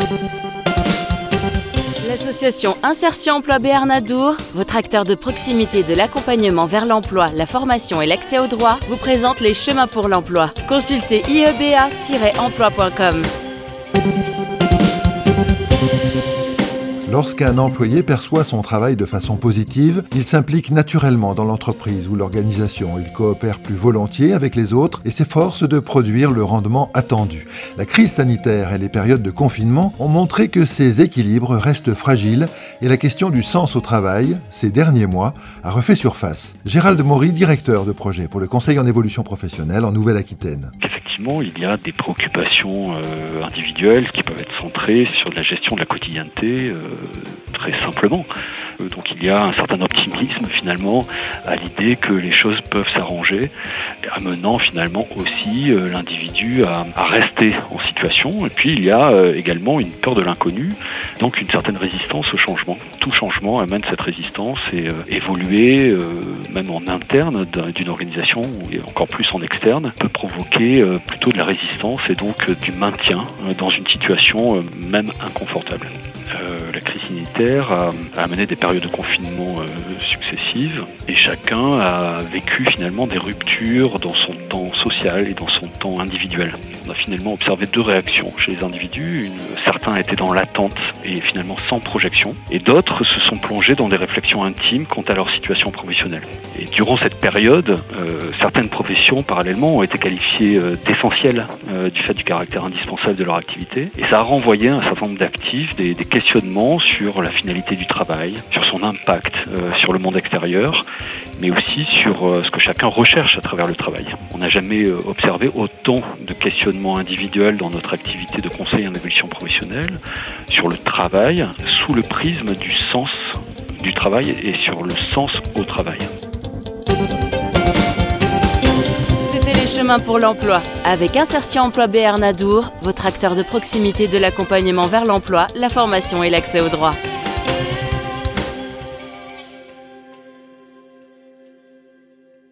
L'association Insertion Emploi Béarn Adour, votre acteur de proximité de l'accompagnement vers l'emploi, la formation et l'accès au droit, vous présente les chemins pour l'emploi. Consultez ieba-emploi.com. Lorsqu'un employé perçoit son travail de façon positive, il s'implique naturellement dans l'entreprise ou l'organisation. Il coopère plus volontiers avec les autres et s'efforce de produire le rendement attendu. La crise sanitaire et les périodes de confinement ont montré que ces équilibres restent fragiles et la question du sens au travail, ces derniers mois, a refait surface. Gérald Maury, directeur de projet pour le Conseil en évolution professionnelle en Nouvelle-Aquitaine. Effectivement, il y a des préoccupations individuelles qui peuvent être centrées sur la gestion de la quotidienneté, très simplement. Donc il y a un certain optimisme finalement à l'idée que les choses peuvent s'arranger, amenant finalement aussi l'individu à rester en situation. Et puis il y a également une peur de l'inconnu, donc une certaine résistance au changement. Tout changement amène cette résistance et évoluer, même en interne d'une organisation et encore plus en externe, peut provoquer plutôt de la résistance et donc du maintien dans une situation même inconfortable. La crise sanitaire a amené des périodes de confinement successives et chacun a vécu finalement des ruptures dans son temps social et dans son temps individuel. On a finalement observé deux réactions chez les individus. Certains étaient dans l'attente et finalement sans projection, et d'autres se sont plongés dans des réflexions intimes quant à leur situation professionnelle. Et durant cette période, certaines professions parallèlement ont été qualifiées d'essentielles du fait du caractère indispensable de leur activité, et ça a renvoyé un certain nombre d'actifs des questionnements sur la finalité du travail, sur son impact sur le monde extérieur, mais aussi sur ce que chacun recherche à travers le travail. On n'a jamais observé autant de questionnements individuels dans notre activité de conseil en évolution professionnelle sur le travail sous le prisme du sens du travail et sur le sens au travail. C'était les chemins pour l'emploi. Avec Insertion Emploi Béarn Adour, votre acteur de proximité de l'accompagnement vers l'emploi, la formation et l'accès au droit.